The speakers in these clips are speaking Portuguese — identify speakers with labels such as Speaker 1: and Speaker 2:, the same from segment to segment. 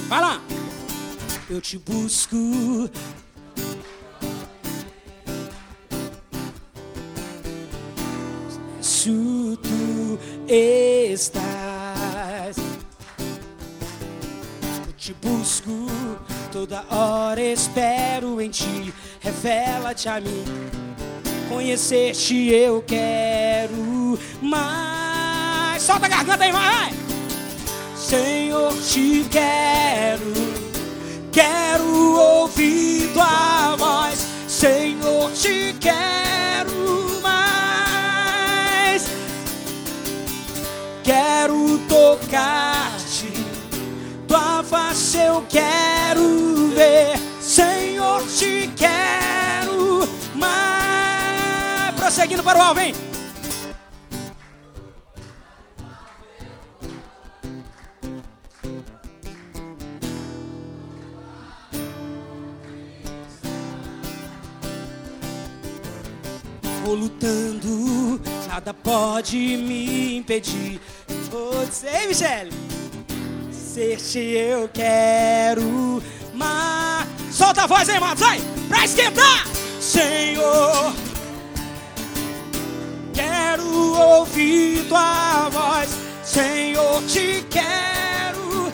Speaker 1: Vai lá. Eu te busco. Se tu estás, eu te busco, toda hora espero em ti. Revela-te a mim, conhecer-te eu quero mais. Solta a garganta aí, vai! Senhor, te quero, quero ouvir tua voz. Senhor, te quero mais. Quero tocar-te, tua face eu quero ver. Senhor, te quero mais. Prosseguindo para o alvo, vem. Vou lutando, nada pode me impedir. Vou dizer, Michele, ser-te eu quero mais. Solta a voz aí, mano, sai, pra esquentar. Senhor, quero ouvir tua voz. Senhor, te quero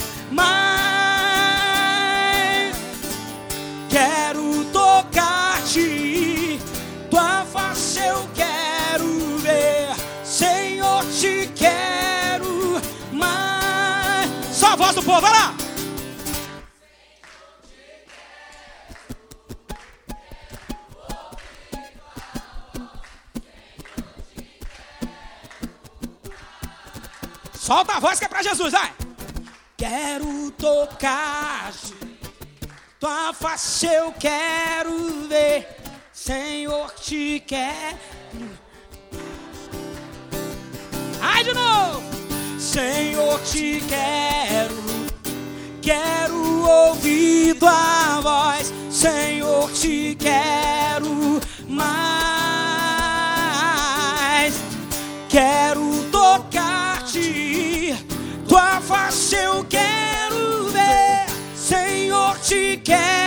Speaker 1: mais. Quero tocar-te, tua face eu quero ver. Senhor, te quero mais. Só a voz do povo, vai lá. Solta a voz que é pra Jesus, vai. Quero tocar-te, tua face eu quero ver. Senhor, te quero. Ai, de novo. Senhor, te quero, quero ouvir tua voz. Senhor, te quero mais. Quero tocar-te, tua face eu quero ver. Senhor, te quero